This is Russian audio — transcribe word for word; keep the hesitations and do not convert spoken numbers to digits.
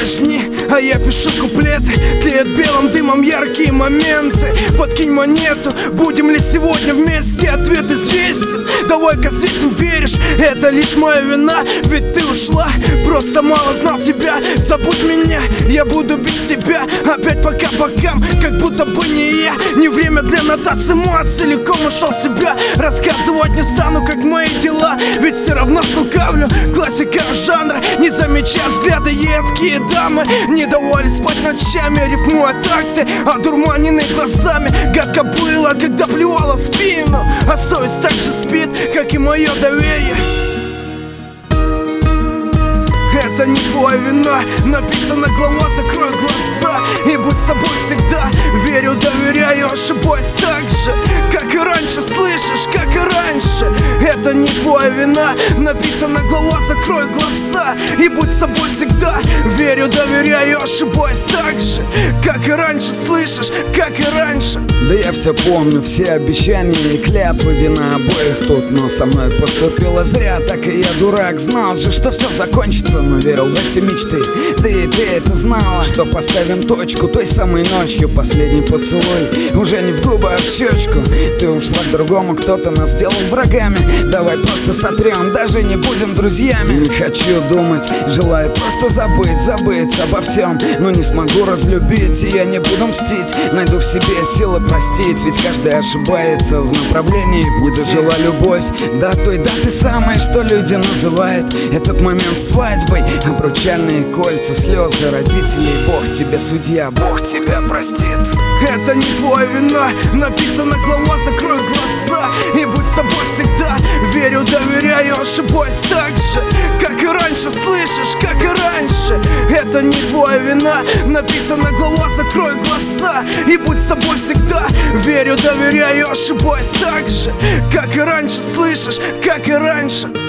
жни, а я пишу куплеты. Тлеют белым дымом яркие моменты. Подкинь монету, будем ли сегодня вместе? Ответ известен, давай-ка свистим, веришь? Это лишь моя вина, ведь ты ушла. Просто мало знал тебя, забудь меня, я буду без тебя. Опять пока-покам, как будто бы не я. Не время для нотаций, мой целиком ушел в себя. Рассказывать не стану, как мои дела, ведь все равно слукавлю. Классика жанра, не замечая взгляды едкие дамы. Не давали спать ночами, рифмуя такты, одурманенные глазами. Гадко было, когда плевала в спину, а совесть так же спит, как и мое доверие. Это не твоя вина, написана глава, закрой глаза и будь собой всегда. Верю, доверяю, ошибаюсь так же, как и раньше, слышишь, как и раньше. Это не твоя вина, написана глава, закрой глаза и будь собой всегда. Верю, доверяю, ошибаюсь так же, как и раньше, слышишь, как и раньше. Да я все помню, все обещания и клятвы, вина обоих тут, но со мной поступило зря. Так и я дурак, знал же, что все закончится, но верил в эти мечты. Да и ты это знала, что поставим точку той самой ночью. Последний поцелуй, уже не в губы, а в щечку. Ты ушла к другому, кто-то нас сделал врагами. Давай просто сотрем, даже не будем друзьями. Не хочу думать, желаю просто забыть, забыть обо всем. Но не смогу разлюбить, и я не буду мстить. Найду в себе силы простить, ведь каждый ошибается в направлении пути. Не дожила любовь до той даты самой, что люди называют этот момент свадьбой. Обручальные кольца, слезы родителей. Бог тебе судья, Бог тебя простит. Это не твоя вина, написана глава, закрой глаза и будь собой всегда. Верю, доверяю, ошибаюсь так же, как и раньше, слышишь, как и раньше. Это не твоя вина, написана глава, закрой глаза и будь собой всегда. Верю, доверяю, ошибаюсь так же, как и раньше, слышишь, как и раньше.